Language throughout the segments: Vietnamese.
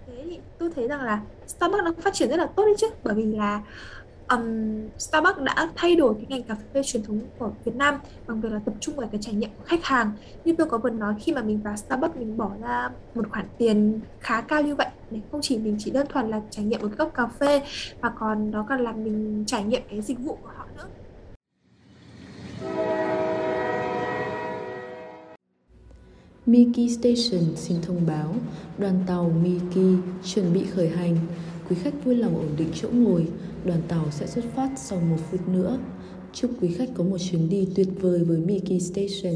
thế thì tôi thấy rằng là Starbucks đang phát triển rất là tốt đấy chứ, bởi vì là Starbucks đã thay đổi cái ngành cà phê truyền thống của Việt Nam bằng việc là tập trung vào cái trải nghiệm của khách hàng. Như tôi có vừa nói, khi mà mình vào Starbucks mình bỏ ra một khoản tiền khá cao như vậy để không chỉ mình chỉ đơn thuần là trải nghiệm một cốc cà phê, mà còn đó còn là mình trải nghiệm cái dịch vụ của họ nữa. Miki Station xin thông báo, đoàn tàu Miki chuẩn bị khởi hành. Quý khách vui lòng ổn định chỗ ngồi, đoàn tàu sẽ xuất phát sau 1 phút nữa. Chúc quý khách có một chuyến đi tuyệt vời với Miki Station.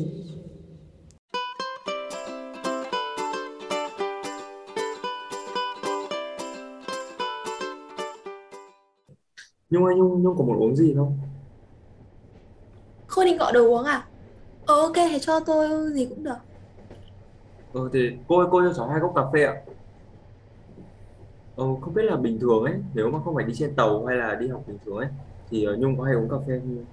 Nhung ơi, Nhung có muốn uống gì không? Khôi định gọi đồ uống à? Ok, thế cho tôi gì cũng được. Thì cô cho cháu 2 cốc cà phê ạ. Không biết là bình thường ấy, nếu mà không phải đi trên tàu hay là đi học bình thường ấy, thì Nhung có hay uống cà phê không?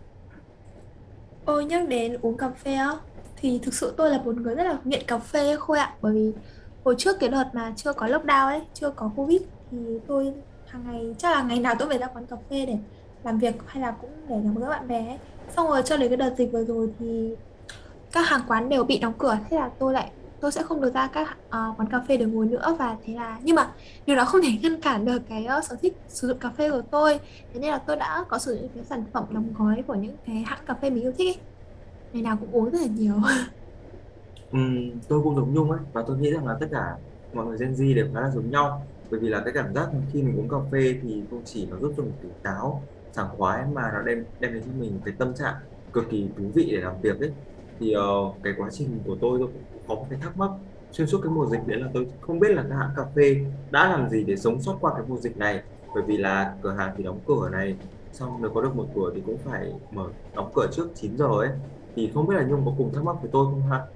Ôi, nhắc đến uống cà phê á, thì thực sự tôi là một người rất là nghiện cà phê ấy, Khôi ạ. Bởi vì hồi trước cái đợt mà chưa có lockdown ấy, chưa có Covid, thì tôi hàng ngày, chắc là ngày nào tôi phải ra quán cà phê để làm việc hay là cũng để gặp gỡ bạn bè ấy. Xong rồi cho đến cái đợt dịch vừa rồi thì các hàng quán đều bị đóng cửa, thế là tôi sẽ không được ra các quán cà phê để ngồi nữa. Và thế là, nhưng mà điều đó không thể ngăn cản được cái sở thích sử dụng cà phê của tôi. Thế nên là tôi đã có sử dụng những cái sản phẩm đóng gói của những cái hãng cà phê mình yêu thích ấy, ngày nào cũng uống rất là nhiều. Tôi cũng giống Nhung ấy, và tôi nghĩ rằng là tất cả mọi người Gen Z đều khá là giống nhau, bởi vì là cái cảm giác mà khi mình uống cà phê thì không chỉ nó giúp cho mình tỉnh táo sảng khoái, mà nó đem đem đến cho mình cái tâm trạng cực kỳ thú vị để làm việc ấy. Thì cái quá trình của tôi cũng có một cái thắc mắc xuyên suốt cái mùa dịch, đấy là tôi không biết là các hãng cà phê đã làm gì để sống sót qua cái mùa dịch này, bởi vì là cửa hàng thì đóng cửa này, xong nếu có được một cửa thì cũng phải đóng cửa trước 9 giờ ấy. Thì không biết là Nhung có cùng thắc mắc với tôi không ha?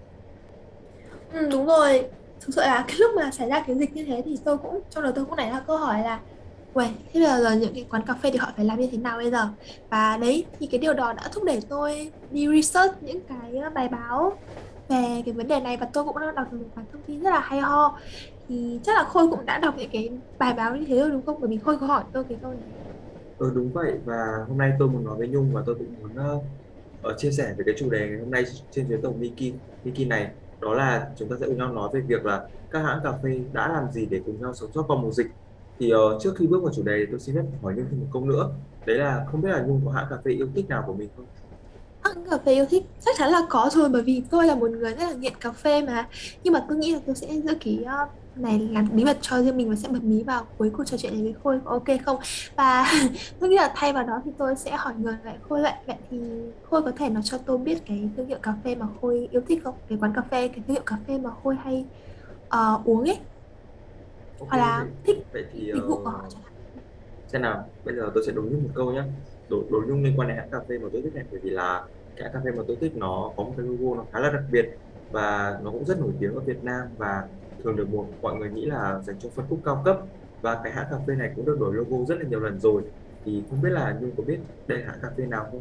Ừ, đúng rồi. Thực sự là cái lúc mà xảy ra cái dịch như thế thì tôi cũng, trong đầu tôi cũng nảy ra câu hỏi là uầy, thế bây giờ những cái quán cà phê thì họ phải làm như thế nào bây giờ? Và đấy, thì cái điều đó đã thúc đẩy tôi đi research những cái bài báo về cái vấn đề này, và tôi cũng đã đọc được một vài thông tin rất là hay ho. Thì chắc là Khôi cũng đã đọc những cái bài báo như thế rồi đúng không? Bởi vì Khôi có hỏi tôi cái câu này. Ừ, đúng vậy, và hôm nay tôi muốn nói với Nhung, và tôi cũng muốn chia sẻ về cái chủ đề ngày hôm nay trên chuyến tàu Miki Miki này. Đó là chúng ta sẽ cùng nhau nói về việc là các hãng cà phê đã làm gì để cùng nhau sống sót qua mùa dịch. Thì trước khi bước vào chủ đề thì tôi xin phép hỏi Nhung thêm một câu nữa, đấy là không biết là Nhung có hãng cà phê yêu thích nào của mình không? Hãng cà phê yêu thích chắc chắn là có rồi, bởi vì tôi là một người rất là nghiện cà phê mà. Nhưng mà tôi nghĩ là tôi sẽ giữ cái này làm bí mật cho riêng mình, và sẽ bật mí vào cuối cuộc trò chuyện này với Khôi, có ok không? Và tôi nghĩ là thay vào đó thì tôi sẽ hỏi ngược lại Khôi, vậy thì Khôi có thể nói cho tôi biết cái thương hiệu cà phê mà Khôi yêu thích không? Cái quán cà phê, cái thương hiệu cà phê mà Khôi hay uống ấy, Ok, hoặc là vậy thích vậy cái thì dịch vụ của họ chẳng hạn. xem nào, bây giờ tôi sẽ đố Nhung một câu nhé. Đố Nhung liên quan đến hãng cà phê mà tôi thích này, bởi vì là cái hãng cà phê mà tôi thích nó có một cái logo nó khá là đặc biệt, và nó cũng rất nổi tiếng ở Việt Nam, và thường được mọi người nghĩ là dành cho phân khúc cao cấp, và cái hãng cà phê này cũng được đổi logo rất là nhiều lần rồi. Thì không biết là Nhung có biết đây là hãng cà phê nào không?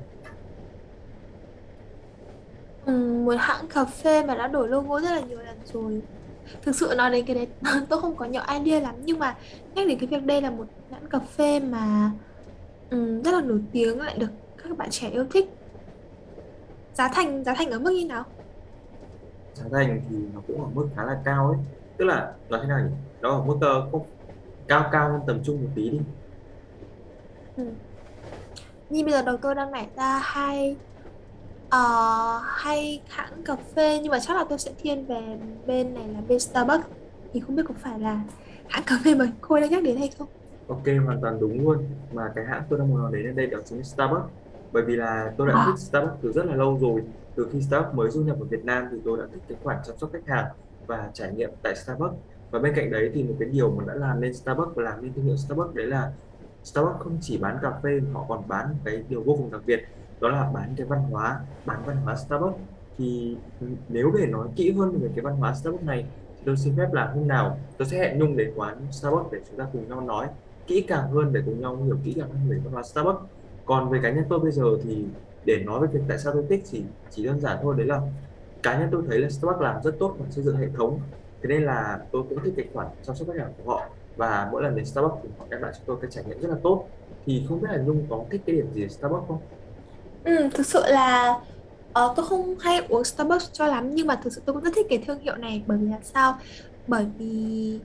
Một hãng cà phê mà đã đổi logo rất là nhiều lần rồi. Thực sự nói đến cái đấy tôi không có nhiều idea lắm, nhưng mà nhắc đến cái việc đây là một nhãn cà phê mà rất là nổi tiếng, lại được các bạn trẻ yêu thích. Giá thành ở mức như nào? Giá thành thì nó cũng ở mức khá là cao ấy, tức là nói thế nào nhỉ, nó ở mức không cao cao hơn tầm trung một tí đi. Ừ. Như bây giờ đầu tôi đang nảy ra ờ, hai hãng cà phê, nhưng mà chắc là tôi sẽ thiên về bên này là bên Starbucks. Thì không biết có phải là hãng cà phê mà Khôi đang nhắc đến hay không? Ok, hoàn toàn đúng luôn. Mà cái hãng tôi đang muốn nói đến ở đây đó chính là Starbucks. Bởi vì là tôi đã thích À. Starbucks từ rất là lâu rồi. Từ khi Starbucks mới du nhập vào Việt Nam thì tôi đã thích cái khoản chăm sóc khách hàng và trải nghiệm tại Starbucks. Và bên cạnh đấy thì một cái điều mà đã làm nên Starbucks và làm nên thương hiệu Starbucks, đấy là Starbucks không chỉ bán cà phê mà họ còn bán cái điều vô cùng đặc biệt, đó là bán cái văn hóa, bán văn hóa Starbucks. Thì nếu để nói kỹ hơn về cái văn hóa Starbucks này thì tôi xin phép là hôm nào tôi sẽ hẹn Nhung đến quán Starbucks để chúng ta cùng nhau nói kỹ càng hơn, để cùng nhau hiểu kỹ càng hơn về văn hóa Starbucks. Còn về cá nhân tôi bây giờ thì để nói về việc tại sao tôi thích thì chỉ đơn giản thôi, đấy là cá nhân tôi thấy là Starbucks làm rất tốt và xây dựng hệ thống. Thế nên là tôi cũng thích cái khoản chăm sóc khách hàng của họ, và mỗi lần đến Starbucks thì họ đem lại cho tôi cái trải nghiệm rất là tốt. Thì không biết là Nhung có thích cái điểm gì ở Starbucks không? Thực sự là tôi không hay uống Starbucks cho lắm, nhưng mà thực sự tôi cũng rất thích cái thương hiệu này. Bởi vì là sao? Bởi vì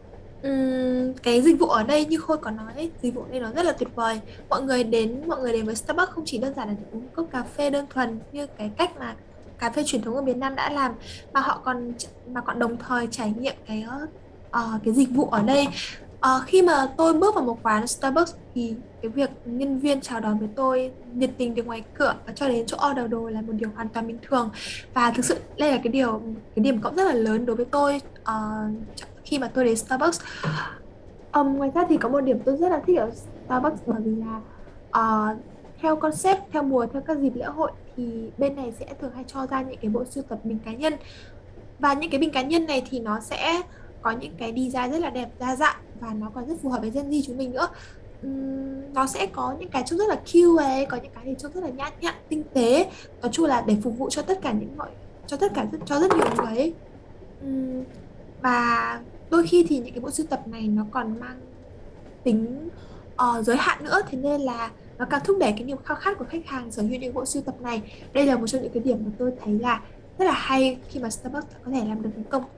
cái dịch vụ ở đây như Khôi có nói ấy, dịch vụ ở đây nó rất là tuyệt vời. Mọi người đến với Starbucks không chỉ đơn giản là để uống một cốc cà phê đơn thuần như cái cách mà cà phê truyền thống ở Việt Nam đã làm, mà họ còn đồng thời trải nghiệm cái dịch vụ ở đây. Khi mà tôi bước vào một quán Starbucks thì cái việc nhân viên chào đón với tôi nhiệt tình từ ngoài cửa và cho đến chỗ order đồ là một điều hoàn toàn bình thường, và thực sự đây là cái điểm cộng rất là lớn đối với tôi khi mà tôi đến Starbucks. Ngoài ra thì có một điểm tôi rất là thích ở Starbucks, bởi vì là theo concept, theo mùa, theo các dịp lễ hội thì bên này sẽ thường hay cho ra những cái bộ sưu tập bình cá nhân, và những cái bình cá nhân này thì nó sẽ có những cái design rất là đẹp, đa dạng, và nó còn rất phù hợp với Gen Z chúng mình nữa. Nó sẽ có những cái trông rất là cute ấy, có những cái thì trông rất là nhã nhặn, tinh tế, nói chung là để phục vụ cho tất cả cho rất nhiều người ấy. Ừm, và đôi khi thì những cái bộ sưu tập này nó còn mang tính giới hạn nữa, thế nên là nó càng thúc đẩy cái niềm khao khát của khách hàng sở hữu những bộ sưu tập này. Đây là một trong những cái điểm mà tôi thấy là rất là hay khi mà Starbucks có thể làm được thành công.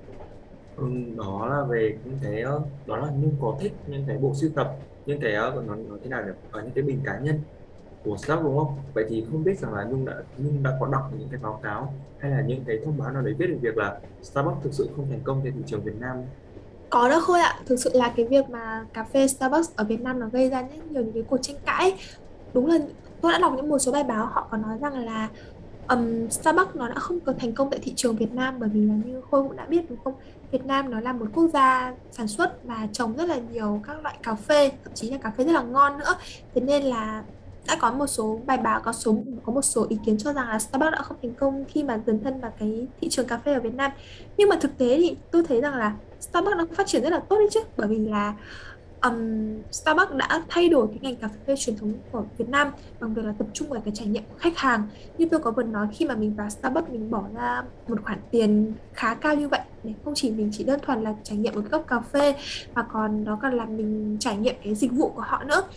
Đó là về những cái đó là Nhung có thích những cái bộ sưu tập, những cái nó thế nào nhỉ, ở những cái bình cá nhân của Starbucks đúng không? Vậy thì không biết rằng là Nhung đã có đọc những cái báo cáo hay là những cái thông báo nào đấy viết về việc là Starbucks thực sự không thành công trên thị trường Việt Nam? Có đó Khôi ạ, thực sự là cái việc mà cà phê Starbucks ở Việt Nam nó gây ra rất nhiều những cái cuộc tranh cãi. Đúng là tôi đã đọc những một số bài báo họ có nói rằng là Starbucks nó đã không có thành công tại thị trường Việt Nam, bởi vì là như Khôi cũng đã biết đúng không, Việt Nam nó là một quốc gia sản xuất và trồng rất là nhiều các loại cà phê, thậm chí là cà phê rất là ngon nữa. Thế nên là đã có một số bài báo, có một số ý kiến cho rằng là Starbucks đã không thành công khi mà dấn thân vào cái thị trường cà phê ở Việt Nam. Nhưng mà thực tế thì tôi thấy rằng là Starbucks nó phát triển rất là tốt đấy chứ, bởi vì là Starbucks đã thay đổi cái ngành cà phê truyền thống của Việt Nam bằng việc là tập trung vào cái trải nghiệm của khách hàng. Như tôi có vừa nói, khi mà mình vào Starbucks mình bỏ ra một khoản tiền khá cao như vậy để không chỉ mình chỉ đơn thuần là trải nghiệm một cốc cà phê, mà còn đó còn là mình trải nghiệm cái dịch vụ của họ nữa.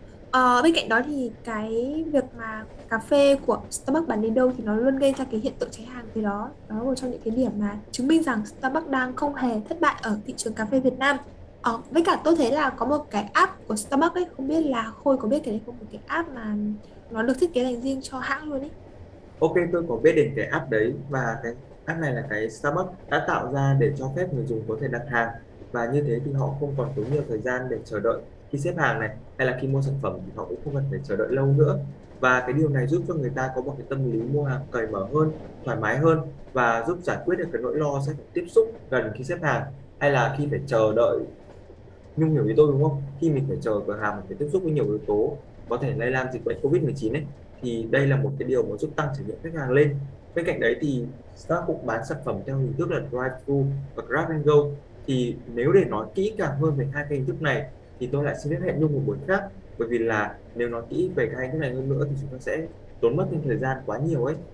Bên cạnh đó thì cái việc mà cà phê của Starbucks bán đến đâu thì nó luôn gây ra cái hiện tượng cháy hàng, từ đó là một trong những cái điểm mà chứng minh rằng Starbucks đang không hề thất bại ở thị trường cà phê Việt Nam. Với cả tôi thấy là có một cái app của Starbucks ấy, không biết là Khôi có biết cái đấy không, một cái app mà nó được thiết kế dành riêng cho hãng luôn ấy. Ok, tôi có biết đến cái app đấy, và cái app này là cái Starbucks đã tạo ra để cho phép người dùng có thể đặt hàng, và như thế thì họ không còn tốn nhiều thời gian để chờ đợi khi xếp hàng này, hay là khi mua sản phẩm thì họ cũng không cần phải chờ đợi lâu nữa. Và cái điều này giúp cho người ta có một cái tâm lý mua hàng cởi mở hơn, thoải mái hơn, và giúp giải quyết được cái nỗi lo sẽ phải tiếp xúc gần khi xếp hàng, hay là khi phải chờ đợi. Nhung hiểu ý tôi đúng không? Khi mình phải chờ cửa hàng, mình phải tiếp xúc với nhiều yếu tố có thể lây lan dịch bệnh COVID-19 ấy, thì đây là một cái điều mà giúp tăng trải nghiệm khách hàng lên. Bên cạnh đấy thì Starbucks cũng bán sản phẩm theo hình thức là drive-thru và grab and go. Thì nếu để nói kỹ càng hơn về hai cái hình thức này thì tôi lại xin phép hẹn Nhung một buổi khác, bởi vì là nếu nói kỹ về cái hình thức này hơn nữa thì chúng ta sẽ tốn mất thêm thời gian quá nhiều ấy.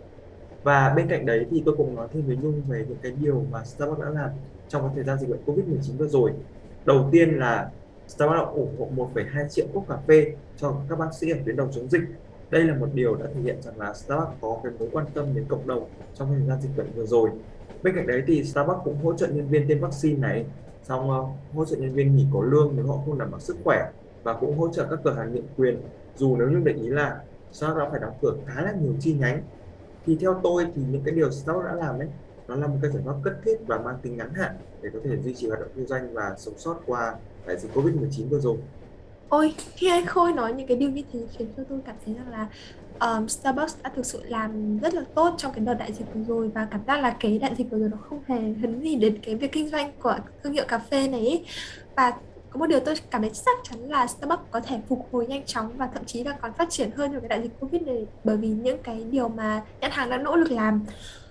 Và bên cạnh đấy thì tôi cũng nói thêm với Nhung về những cái điều mà Starbucks đã làm trong cái thời gian dịch bệnh COVID-19 vừa rồi. Đầu tiên là Starbucks đã ủng hộ 1,2 triệu cốc cà phê cho các bác sĩ ở tuyến đầu chống dịch. Đây là một điều đã thể hiện rằng là Starbucks có cái mối quan tâm đến cộng đồng trong thời gian dịch bệnh vừa rồi. Bên cạnh đấy thì Starbucks cũng hỗ trợ nhân viên tiêm vaccine này, xong hỗ trợ nhân viên nghỉ có lương nếu họ không đảm bảo sức khỏe, và cũng hỗ trợ các cửa hàng nhượng quyền. Dù nếu như để ý là Starbucks đã phải đóng cửa khá là nhiều chi nhánh, thì theo tôi thì những cái điều Starbucks đã làm đấy, nó là một cái giải pháp cấp thiết và mang tính ngắn hạn để có thể duy trì hoạt động kinh doanh và sống sót qua đại dịch Covid-19 vừa rồi. Ôi, khi anh Khôi nói những cái điều như thế khiến cho tôi cảm thấy rằng là Starbucks đã thực sự làm rất là tốt trong cái đợt đại dịch vừa rồi, và cảm giác là cái đại dịch vừa rồi nó không hề hấn gì đến cái việc kinh doanh của thương hiệu cà phê này ấy. Và có một điều tôi cảm thấy chắc chắn là Starbucks có thể phục hồi nhanh chóng và thậm chí là còn phát triển hơn trong cái đại dịch Covid này, bởi vì những cái điều mà nhãn hàng đã nỗ lực làm.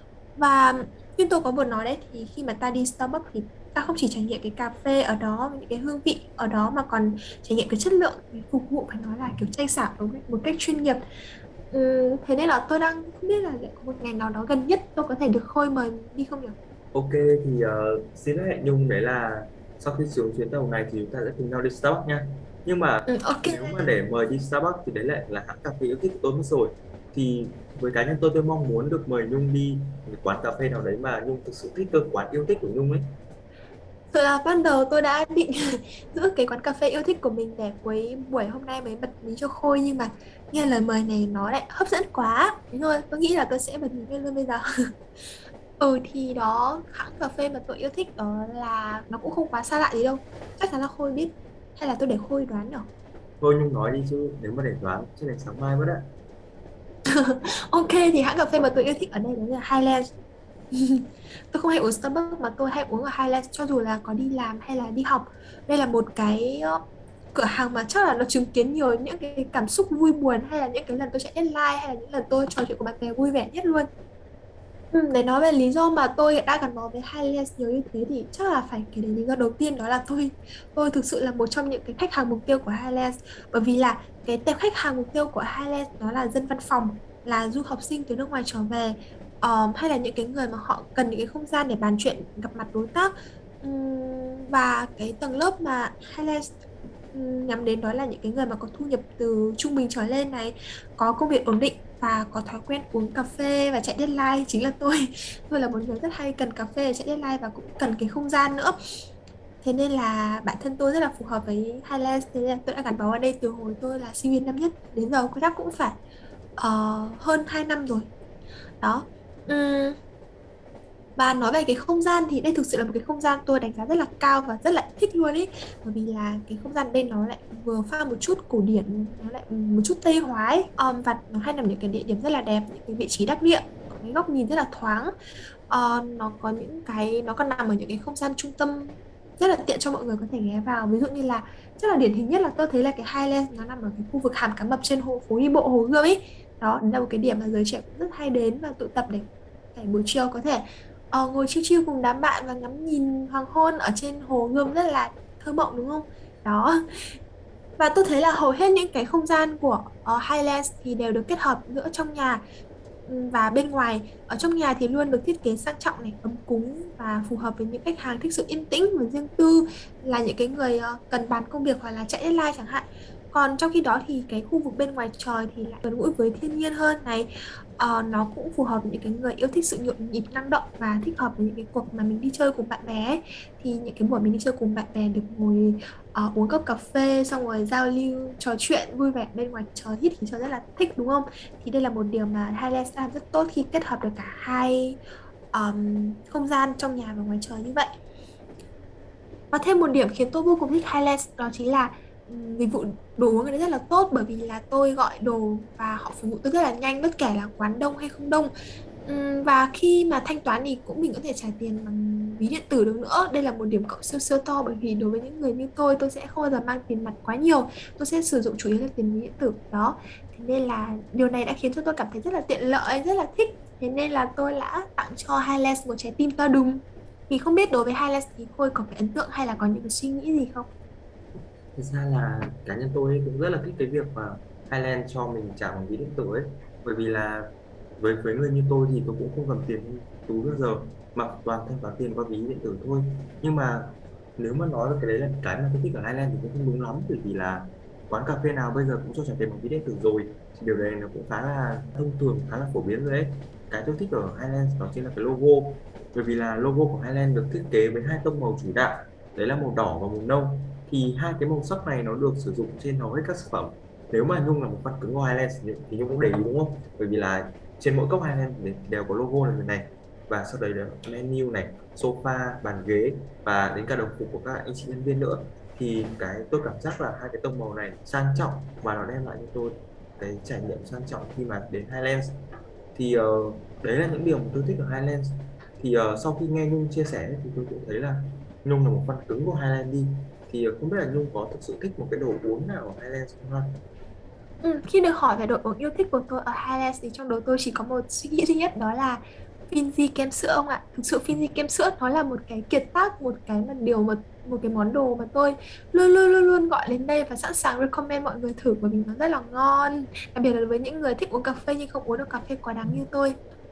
Và như tôi có vừa nói đấy, thì khi mà ta đi Starbucks thì ta không chỉ trải nghiệm cái cà phê ở đó, những cái hương vị ở đó, mà còn trải nghiệm cái chất lượng, cái phục vụ phải nói là kiểu chay xảo một cách chuyên nghiệp. Thế nên là tôi đang không biết là liệu có một ngày nào đó gần nhất tôi có thể được Khôi mời đi không nhỉ? Ok, thì xin hẹn Nhung đấy là sau khi xuống chuyến tàu này thì chúng ta sẽ cùng nhau đi Starbucks nha. Nhưng mà Ừ, ok. nếu mà để mời đi Starbucks thì đấy lại là hãng cà phê yêu thích của tôi mất rồi. Thì với cá nhân tôi mong muốn được mời Nhung đi một cái quán cà phê nào đấy mà Nhung thực sự thích, cơ quán yêu thích của Nhung ấy. Thực là ban đầu tôi đã định giữ cái quán cà phê yêu thích của mình để cuối buổi hôm nay mới bật mí cho Khôi, nhưng mà nghe lời mời này nó lại hấp dẫn quá. Thế thôi, tôi nghĩ là tôi sẽ bật mí ngay luôn bây giờ. Ừ thì đó, hãng cà phê mà tôi yêu thích đó là nó cũng không quá xa lạ gì đâu. Chắc chắn là Khôi biết. Hay là tôi để Khôi đoán nhỉ? Thôi Nhung nói đi chứ nếu mà để đoán sẽ đến sáng mai mất ạ. Ok thì hãng cà phê mà tôi yêu thích ở đây đó là Highlands. Tôi không hay uống Starbucks mà tôi hay uống ở Highlands cho dù là có đi làm hay là đi học. Đây là một cái cửa hàng mà chắc là nó chứng kiến nhiều những cái cảm xúc vui buồn, hay là những cái lần tôi chạy deadline, hay là những lần tôi trò chuyện của bạn bè vui vẻ nhất luôn. Để nói về lý do mà tôi đã gắn bó với Highlands nhiều như thế thì chắc là phải kể đến lý do đầu tiên, đó là tôi thực sự là một trong những cái khách hàng mục tiêu của Highlands. Bởi vì là cái tệp khách hàng mục tiêu của Highlands đó là dân văn phòng, là du học sinh từ nước ngoài trở về, hay là những cái người mà họ cần những cái không gian để bàn chuyện, gặp mặt đối tác. Và cái tầng lớp mà Highlands nhắm đến đó là những cái người mà có thu nhập từ trung bình trở lên này, có công việc ổn định và có thói quen uống cà phê và chạy deadline, chính là tôi. Tôi là một người rất hay cần cà phê để chạy deadline và cũng cần cái không gian nữa. Thế nên là bản thân tôi rất là phù hợp với Highlands. Thế nên là tôi đã gắn bó ở đây từ hồi tôi là sinh viên năm nhất đến giờ, chắc cũng phải hơn 2 năm rồi đó. Ừm, và nói về cái không gian thì đây thực sự là một cái không gian tôi đánh giá rất là cao và rất là thích luôn ý. Bởi vì là cái không gian đây nó lại vừa pha một chút cổ điển, nó lại một chút tây hóa ấy. Và nó hay nằm những cái địa điểm rất là đẹp, những cái vị trí đắc địa, có cái góc nhìn rất là thoáng. Nó có những cái, nó còn nằm ở những cái không gian trung tâm rất là tiện cho mọi người có thể ghé vào. Ví dụ như là, chắc là điển hình nhất là tôi thấy là cái Highlands nó nằm ở cái khu vực Hàm Cá Mập trên phố đi bộ Hồ Gươm ấy. Đó, đấy là một cái điểm mà giới trẻ cũng rất hay đến và tụ tập để buổi chiều có thể ngồi chill chill cùng đám bạn và ngắm nhìn hoàng hôn ở trên hồ Gươm, rất là thơ mộng đúng không? Đó. Và tôi thấy là hầu hết những cái không gian của Highlands thì đều được kết hợp giữa trong nhà và bên ngoài. Ở trong nhà thì luôn được thiết kế sang trọng này, ấm cúng và phù hợp với những khách hàng thích sự yên tĩnh và riêng tư, là những cái người cần bàn công việc hoặc là chạy deadline chẳng hạn. Còn trong khi đó thì cái khu vực bên ngoài trời thì lại gần gũi với thiên nhiên hơn này. Nó cũng phù hợp với những cái người yêu thích sự nhộn nhịp, năng động và thích hợp với những cái cuộc mà mình đi chơi cùng bạn bè ấy. Thì những cái buổi mình đi chơi cùng bạn bè được ngồi uống cốc cà phê xong rồi giao lưu trò chuyện vui vẻ bên ngoài trời, hít khí trời rất là thích đúng không? Thì đây là một điều mà Highlands làm rất tốt khi kết hợp được cả hai không gian trong nhà và ngoài trời như vậy. Và thêm một điểm khiến tôi vô cùng thích Highlands đó chính là dịch vụ đồ uống ở đây rất là tốt. Bởi vì là tôi gọi đồ và họ phục vụ tôi rất là nhanh, bất kể là quán đông hay không đông. Và khi mà thanh toán thì cũng mình có thể trả tiền bằng ví điện tử được nữa. Đây là một điểm cộng siêu siêu to, bởi vì đối với những người như tôi sẽ không bao giờ mang tiền mặt quá nhiều. Tôi sẽ sử dụng chủ yếu là tiền ví điện tử đó. Thế nên là điều này đã khiến cho tôi cảm thấy rất là tiện lợi, rất là thích. Thế nên là tôi đã tặng cho Highlands một trái tim to đùng. Thì không biết đối với Highlands thì Khôi có cái ấn tượng hay là có những cái suy nghĩ gì không? Thực ra là cá nhân tôi ấy cũng rất là thích cái việc mà Highland cho mình trả bằng ví điện tử ấy, bởi vì là với người như tôi thì tôi cũng không cầm tiền trong túi bao giờ, mà toàn thanh toán tiền qua ví điện tử thôi. Nhưng mà nếu mà nói về cái đấy là cái mà tôi thích ở Highland thì cũng không đúng lắm, bởi vì là quán cà phê nào bây giờ cũng cho trả tiền bằng ví điện tử rồi, thì điều này nó cũng khá là thông thường, khá là phổ biến rồi đấy. Cái tôi thích ở Highland đó chính là cái logo, bởi vì là logo của Highland được thiết kế với hai tông màu chủ đạo, đấy là màu đỏ và màu nâu. Thì hai cái màu sắc này nó được sử dụng trên hầu hết các sản phẩm. Nếu mà Nhung là một fan cứng của Highlands thì Nhung cũng để ý đúng không, bởi vì là trên mỗi cốc Highlands thì đều có logo này này, và sau đấy là menu này, sofa, bàn ghế, và đến cả đồng phục của các anh chị nhân viên nữa. Thì cái tôi cảm giác là hai cái tông màu này sang trọng và nó đem lại cho tôi cái trải nghiệm sang trọng khi mà đến Highlands. Thì đấy là những điều mà tôi thích ở Highlands. Thì sau khi nghe Nhung chia sẻ thì tôi cũng thấy là Nhung là một fan cứng của Highlands đi. Thì không biết là Nhung có thực sự thích một cái đồ uống nào ở Highlands không ha? Khi được hỏi về đội uống yêu thích của tôi ở Highlands thì trong đầu tôi chỉ có một suy nghĩ duy nhất, đó là Finzy kem sữa ông ạ. Thực sự Finzy kem sữa nó là một cái kiệt tác, một cái mà điều mà một cái món đồ mà tôi luôn luôn luôn luôn gọi đến đây và sẵn sàng recommend mọi người thử, bởi vì nó rất là ngon. Đặc biệt là với những người thích uống cà phê nhưng không uống được cà phê quá đắng như tôi.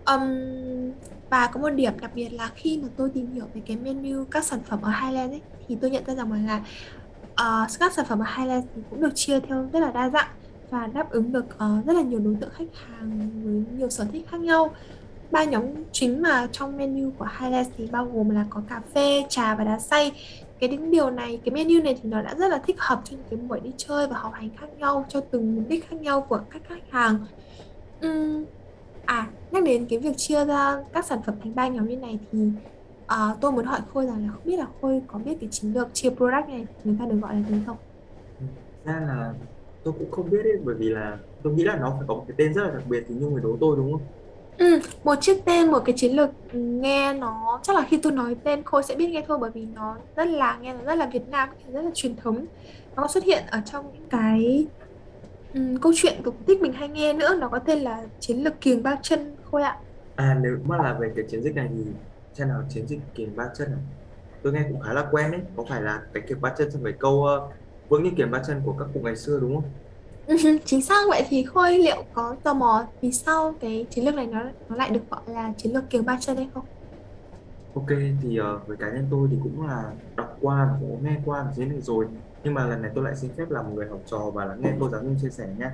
Và có một điểm đặc biệt là khi mà tôi tìm hiểu về cái menu các sản phẩm ở Highland ấy, thì tôi nhận ra rằng là các sản phẩm ở Highland thì cũng được chia theo rất là đa dạng và đáp ứng được rất là nhiều đối tượng khách hàng với nhiều sở thích khác nhau. Ba nhóm chính mà trong menu của Highland thì bao gồm là có cà phê, trà và đá xay. Điều này, cái menu này thì nó đã rất là thích hợp cho những cái buổi đi chơi và học hành khác nhau, cho từng mục đích khác nhau của các khách hàng. Ừm, Nhắc đến cái việc chia ra các sản phẩm thành ba nhóm như này thì tôi muốn hỏi Khôi rằng là không biết là Khôi có biết cái chiến lược chia product này người ta được gọi là gì không? Ra là tôi cũng không biết ấy, bởi vì là tôi nghĩ là nó phải có một cái tên rất là đặc biệt thì Nhung mới đố tôi đúng không? Một chiếc tên, một cái chiến lược, nghe nó chắc là khi tôi nói tên Khôi sẽ biết ngay thôi, bởi vì nó rất là Việt Nam, rất là truyền thống. Nó xuất hiện ở trong những cái câu chuyện cổ tích mình hay nghe nữa. Nó có tên là chiến lược kiềng ba chân Khôi ạ. Nếu mà là về cái chiến dịch này thì xem nào, chiến dịch kiềng ba chân à? Tôi nghe cũng khá là quen đấy, có phải là cái kiềng ba chân trong cái câu vững như kiềng ba chân của các cụ ngày xưa đúng không? Chính xác. Vậy thì Khôi liệu có tò mò vì sao cái chiến lược này nó lại được gọi là chiến lược kiềng ba chân hay không? Ok, thì với cá nhân tôi thì cũng là đọc qua và cũng nghe qua về chiến dịch rồi, nhưng mà lần này tôi lại xin phép làm một người học trò và lắng nghe cô giáo Nhung chia sẻ nhé.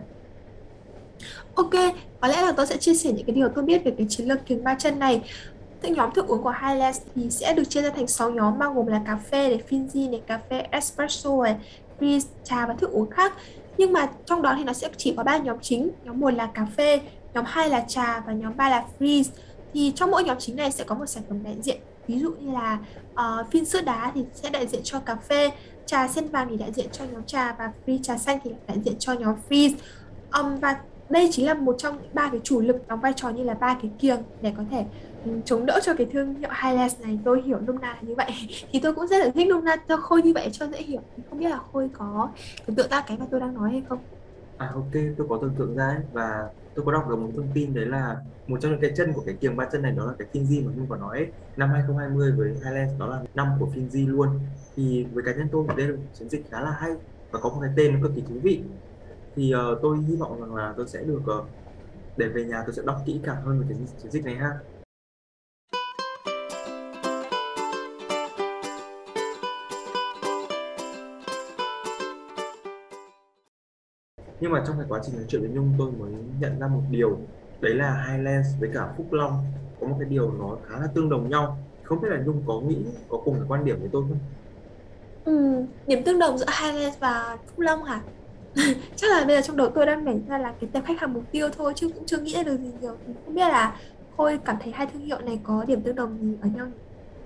Ok, có lẽ là tôi sẽ chia sẻ những cái điều tôi biết về cái chiến lược kiềng ba chân này. Nhóm thức uống của Highlands thì sẽ được chia ra thành 6 nhóm, bao gồm là cà phê này, Finzi này, cà phê espresso này, freeze, trà và thức uống khác. Nhưng mà trong đó thì nó sẽ chỉ có 3 nhóm chính. Nhóm một là cà phê, nhóm 2 là trà và nhóm 3 là freeze. Thì trong mỗi nhóm chính này sẽ có một sản phẩm đại diện. Ví dụ như là phin sữa đá thì sẽ đại diện cho cà phê, trà sen vàng thì đại diện cho nhóm trà, và free trà xanh thì đại diện cho nhóm freeze. Và đây chính là một trong những ba cái chủ lực đóng vai trò như là ba cái kiềng để có thể chống đỡ cho cái thương hiệu Highlands này. Tôi hiểu nôm na là như vậy. Thì tôi cũng rất là thích nôm na cho Khôi như vậy cho dễ hiểu. Thì không biết là Khôi có tưởng tượng ra cái mà tôi đang nói hay không? Ok, tôi có tưởng tượng ra ấy, và tôi có đọc được một thông tin đấy là một trong những cái chân của cái kiềng ba chân này đó là cái Finzi mà Nhung có nói ấy. Năm 2020 với Highlands đó là năm của Finzi luôn. Thì với cá nhân tôi thì đây là một chiến dịch khá là hay và có một cái tên nó cực kỳ thú vị. Thì tôi hy vọng rằng là tôi sẽ được để về nhà tôi sẽ đọc kỹ càng hơn về cái chiến dịch này ha. Nhưng mà trong cái quá trình nói chuyện với Nhung tôi mới nhận ra một điều, đấy là Highlands với cả Phúc Long có một cái điều nó khá là tương đồng nhau. Không biết là Nhung có nghĩ có cùng cái quan điểm với tôi không? Điểm tương đồng giữa Highlands và Phúc Long hả? Chắc là bây giờ trong đầu tôi đang nảy ra là cái tệp khách hàng mục tiêu thôi, chứ cũng chưa nghĩ ra được gì nhiều. Thì không biết là Khôi cảm thấy hai thương hiệu này có điểm tương đồng gì ở nhau nhỉ?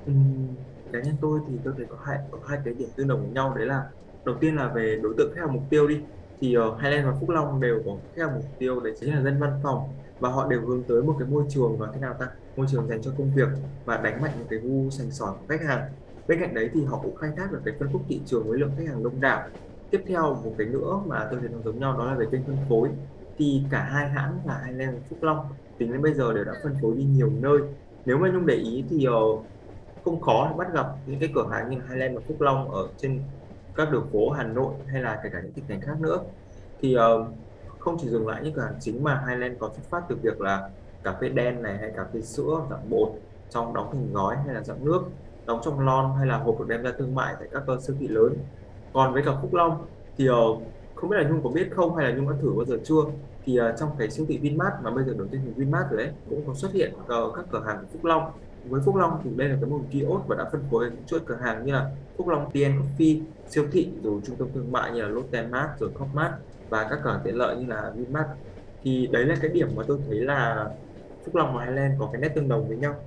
Cá nhân tôi thì tôi thấy có hai cái điểm tương đồng với nhau, đấy là đầu tiên là về đối tượng khách hàng mục tiêu đi, thì Highland và Phúc Long đều có khách hàng mục tiêu đấy chính là dân văn phòng, và họ đều hướng tới một cái môi trường và thế nào ta, môi trường dành cho công việc và đánh mạnh một cái gu sành sỏi của khách hàng. Bên cạnh đấy thì họ cũng khai thác được cái phân khúc thị trường với lượng khách hàng đông đảo. Tiếp theo một cái nữa mà tôi thấy nó giống nhau đó là về kênh phân phối, thì cả hai hãng là Highland và Phúc Long tính đến bây giờ đều đã phân phối đi nhiều nơi. Nếu mà Nhung để ý thì không khó để bắt gặp những cái cửa hàng như Highland và Phúc Long ở trên các đường phố Hà Nội hay là kể cả những tỉnh thành khác nữa. Thì không chỉ dừng lại những cửa hàng chính mà Highland còn xuất phát từ việc là cà phê đen này hay cà phê sữa dạng bột trong đóng thành gói hay là dạng nước đóng trong lon hay là hộp được đem ra thương mại tại các siêu thị lớn. Còn với cả Phúc Long thì không biết là Nhung có biết không hay là Nhung đã thử bao giờ chưa, thì trong cái siêu thị Vinmart mà bây giờ đổi tên thành Vinmart rồi đấy cũng có xuất hiện các cửa hàng của Phúc Long. Với Phúc Long thì đây là cái mô hình kiosk và đã phân phối những chuỗi cửa hàng như là Phúc Long TN Coffee, siêu thị rồi trung tâm thương mại như là Lotte Mart rồi Copmart và các cửa hàng tiện lợi như là Vinmart. Thì đấy là cái điểm mà tôi thấy là Phúc Long và Highland có cái nét tương đồng với nhau.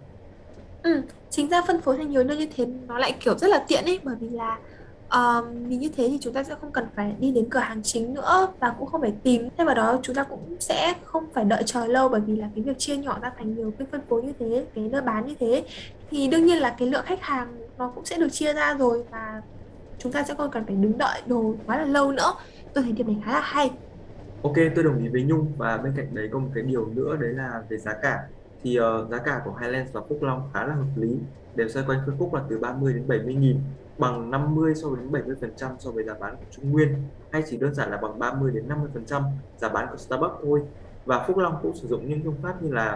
Chính ra phân phối thành nhiều nơi như thế nó lại kiểu rất là tiện ấy, bởi vì là vì như thế thì chúng ta sẽ không cần phải đi đến cửa hàng chính nữa, và cũng không phải tìm, thêm vào đó chúng ta cũng sẽ không phải đợi chờ lâu, bởi vì là cái việc chia nhỏ ra thành nhiều cái phân phối như thế, cái nơi bán như thế, thì đương nhiên là cái lượng khách hàng nó cũng sẽ được chia ra rồi, và chúng ta sẽ không cần phải đứng đợi đồ quá là lâu nữa. Tôi thấy điểm này khá là hay. Ok, tôi đồng ý với Nhung, và bên cạnh đấy có một cái điều nữa đấy là về giá cả. Thì giá cả của Highlands và Phúc Long khá là hợp lý, đều xoay quanh phân khúc là từ 30 đến 70 nghìn, bằng 50 so với đến 70% so với giá bán của Trung Nguyên, hay chỉ đơn giản là bằng 30 đến 50% giá bán của Starbucks thôi. Và Phúc Long cũng sử dụng những phương pháp như là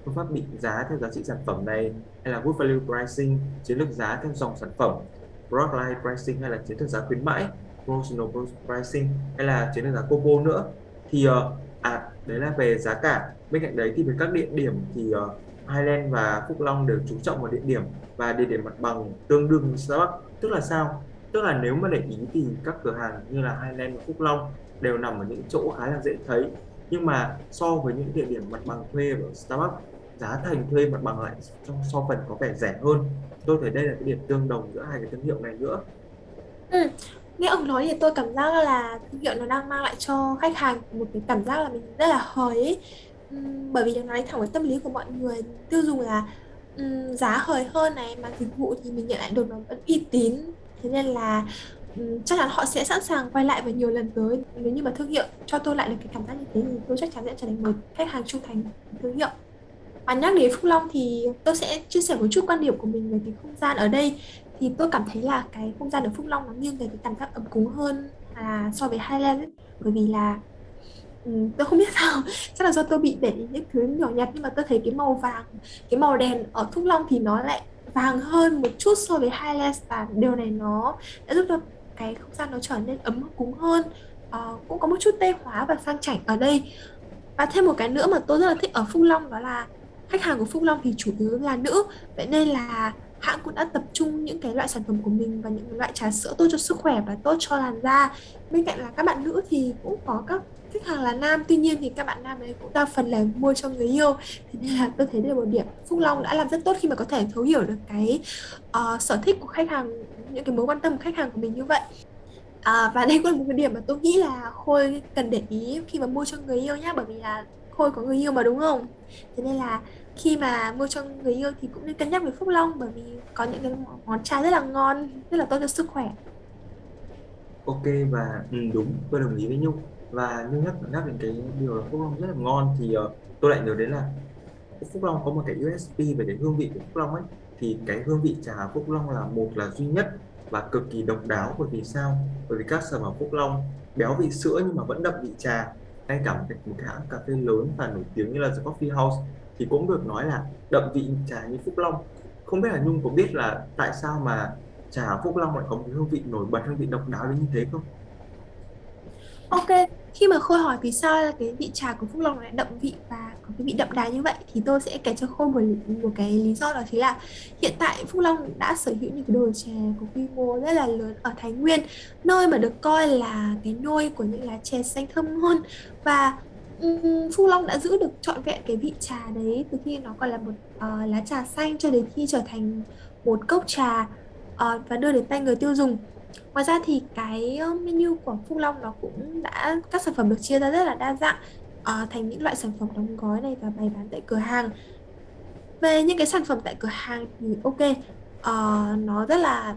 phương pháp định giá theo giá trị sản phẩm này, hay là good value pricing, chiến lược giá theo dòng sản phẩm, product line pricing, hay là chiến lược giá khuyến mãi, promotional pricing, hay là chiến lược giá combo nữa. Thì đấy là về giá cả. Bên cạnh đấy thì về các địa điểm thì Highland và Phúc Long đều chú trọng vào địa điểm và địa điểm mặt bằng tương đương với Starbucks. Tức là sao? Tức là nếu mà để ý thì các cửa hàng như là Highland và Phúc Long đều nằm ở những chỗ khá là dễ thấy, nhưng mà so với những địa điểm mặt bằng thuê ở Starbucks, giá thành thuê mặt bằng lại trong so phần có vẻ rẻ hơn. Tôi thấy đây là cái điểm tương đồng giữa hai cái thương hiệu này nữa. Ừ. Nghe ông nói thì tôi cảm giác là thương hiệu nó đang mang lại cho khách hàng một cái cảm giác là mình rất là hời ấy. Bởi vì nó nói thẳng với tâm lý của mọi người tiêu dùng là giá hời hơn này, mà dịch vụ thì mình nhận lại được nó vẫn uy tín. Thế nên là chắc chắn họ sẽ sẵn sàng quay lại và nhiều lần tới. Nếu như mà thương hiệu cho tôi lại được cái cảm giác như thế thì tôi chắc chắn sẽ trở thành một khách hàng trung thành của thương hiệu. Và nhắc đến Phúc Long thì tôi sẽ chia sẻ một chút quan điểm của mình về cái không gian ở đây. Thì tôi cảm thấy là cái không gian ở Phúc Long nó nghiêng về cái cảm giác ấm cúng hơn là so với Highland ấy. Bởi vì là tôi không biết sao, chắc là do tôi bị để ý những thứ nhỏ nhặt, nhưng mà tôi thấy cái màu vàng, cái màu đèn ở Phúc Long thì nó lại vàng hơn một chút so với Highland, và điều này nó đã giúp cho cái không gian nó trở nên ấm cúng hơn. Cũng có một chút tê hóa và sang chảnh ở đây. Và thêm một cái nữa mà tôi rất là thích ở Phúc Long đó là khách hàng của Phúc Long thì chủ yếu là nữ. Vậy nên là hãng cũng đã tập trung những cái loại sản phẩm của mình vào những loại trà sữa tốt cho sức khỏe và tốt cho làn da. Bên cạnh là các bạn nữ thì cũng có các khách hàng là nam, tuy nhiên thì các bạn nam ấy cũng đa phần là mua cho người yêu. Thế nên là tôi thấy đây là một điểm Phúc Long đã làm rất tốt khi mà có thể thấu hiểu được cái sở thích của khách hàng, những cái mối quan tâm của khách hàng của mình như vậy. Và đây cũng là một cái điểm mà tôi nghĩ là Khôi cần để ý khi mà mua cho người yêu nhá, bởi vì là Khôi có người yêu mà đúng không? Thế nên là khi mà mua cho người yêu thì cũng nên cân nhắc về Phúc Long, bởi vì có những cái món trà rất là ngon, rất là tốt cho sức khỏe. Ok, và đúng, tôi đồng ý với Nhung. Và Nhung nhắc đến cái điều là Phúc Long rất là ngon thì tôi lại nhớ đến là Phúc Long có một cái USP về cái hương vị của Phúc Long ấy. Thì cái hương vị trà Phúc Long là một là duy nhất và cực kỳ độc đáo. Bởi vì sao? Bởi vì các sản phẩm Phúc Long béo vị sữa nhưng mà vẫn đậm vị trà. Ngay cả một cái hãng cà phê lớn và nổi tiếng như là The Coffee House thì cũng được nói là đậm vị trà như Phúc Long. Không biết là Nhung có biết là tại sao mà trà Phúc Long lại có một cái hương vị nổi bật, hương vị độc đáo đến như thế không? Ok, khi mà Khôi hỏi vì sao cái vị trà của Phúc Long lại đậm vị và có cái vị đậm đà như vậy, thì tôi sẽ kể cho Khôi một cái lý do, đó chính là hiện tại Phúc Long đã sở hữu những cái đồi chè có quy mô rất là lớn ở Thái Nguyên, nơi mà được coi là cái nôi của những lá chè xanh thơm ngon. Và Phúc Long đã giữ được trọn vẹn cái vị trà đấy từ khi nó còn là một lá trà xanh cho đến khi trở thành một cốc trà và đưa đến tay người tiêu dùng. Ngoài ra thì cái menu của Phúc Long nó cũng đã, các sản phẩm được chia ra rất là đa dạng thành những loại sản phẩm đóng gói này và bày bán tại cửa hàng. Về những cái sản phẩm tại cửa hàng thì ok, nó rất là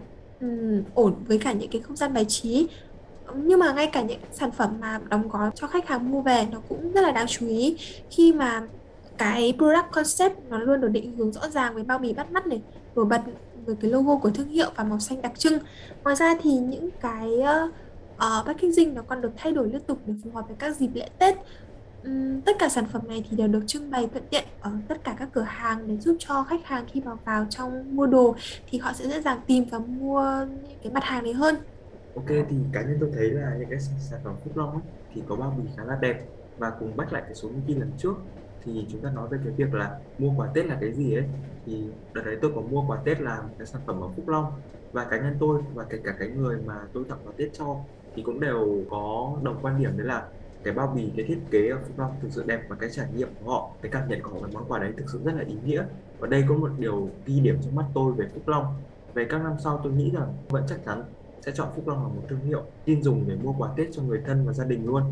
ổn với cả những cái không gian bài trí. Nhưng mà ngay cả những sản phẩm mà đóng gói cho khách hàng mua về nó cũng rất là đáng chú ý, khi mà cái product concept nó luôn được định hướng rõ ràng với bao bì bắt mắt này, nổi bật với cái logo của thương hiệu và màu xanh đặc trưng. Ngoài ra thì những cái packaging nó còn được thay đổi liên tục để phù hợp với các dịp lễ Tết. Tất cả sản phẩm này thì đều được trưng bày thuận tiện ở tất cả các cửa hàng để giúp cho khách hàng khi mà vào trong mua đồ thì họ sẽ dễ dàng tìm và mua những cái mặt hàng này hơn. Ok, thì cá nhân tôi thấy là những cái sản phẩm Phúc Long ấy, thì có bao bì khá là đẹp. Và cùng bắt lại cái số thông tin lần trước thì chúng ta nói về cái việc là mua quà Tết là cái gì ấy. Thì đợt đấy tôi có mua quà Tết là một cái sản phẩm ở Phúc Long, và cá nhân tôi và kể cả cái người mà tôi tặng quà Tết cho thì cũng đều có đồng quan điểm, đấy là cái bao bì, cái thiết kế ở Phúc Long thực sự đẹp, và cái trải nghiệm của họ, cái cảm nhận của họ về món quà đấy thực sự rất là ý nghĩa. Và đây có một điều ghi điểm trong mắt tôi về Phúc Long. Về các năm sau tôi nghĩ rằng vẫn chắc chắn sẽ chọn Phúc Long là một thương hiệu tin dùng để mua quà Tết cho người thân và gia đình luôn.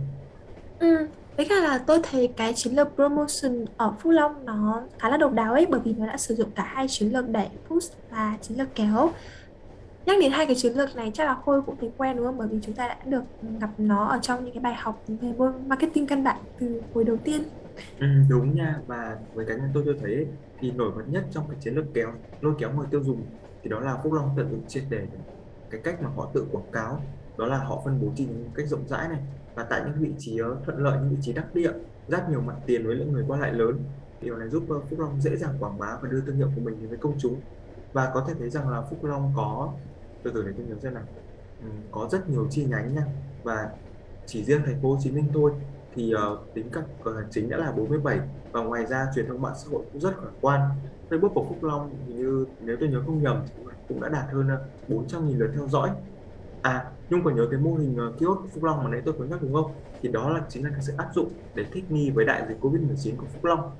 Với cả là tôi thấy cái chiến lược promotion ở Phúc Long nó khá là độc đáo ấy, bởi vì nó đã sử dụng cả hai chiến lược đẩy push và chiến lược kéo. Nhắc đến hai cái chiến lược này chắc là Khôi cũng thấy quen đúng không? Bởi vì chúng ta đã được gặp nó ở trong những cái bài học về môn marketing căn bản từ hồi đầu tiên. Đúng nha. Và với cá nhân tôi thấy ấy, thì nổi bật nhất trong cái chiến lược lôi kéo người tiêu dùng thì đó là Phúc Long tận dụng triệt để cái cách mà họ tự quảng cáo. Đó là họ phân bố trình một cách rộng rãi này, và tại những vị trí thuận lợi, những vị trí đắc địa, rất nhiều mặt tiền với lượng người qua lại lớn. Điều này giúp Phúc Long dễ dàng quảng bá và đưa thương hiệu của mình đến với công chúng. Và có thể thấy rằng là Phúc Long có, từ từ để tôi nhớ xem nào. Có rất nhiều chi nhánh nha. Và chỉ riêng thành phố Hồ Chí Minh thôi thì tính các cửa hàng chính đã là 47, và ngoài ra truyền thông mạng xã hội cũng rất khả quan. Facebook của Phúc Long hình như nếu tôi nhớ không nhầm thì cũng đã đạt hơn 400.000 lượt theo dõi. À, Nhung còn nhớ cái mô hình kiosk của Phúc Long mà nãy tôi có nhắc đúng không? Thì đó chính là cái sự áp dụng để thích nghi với đại dịch Covid-19 của Phúc Long.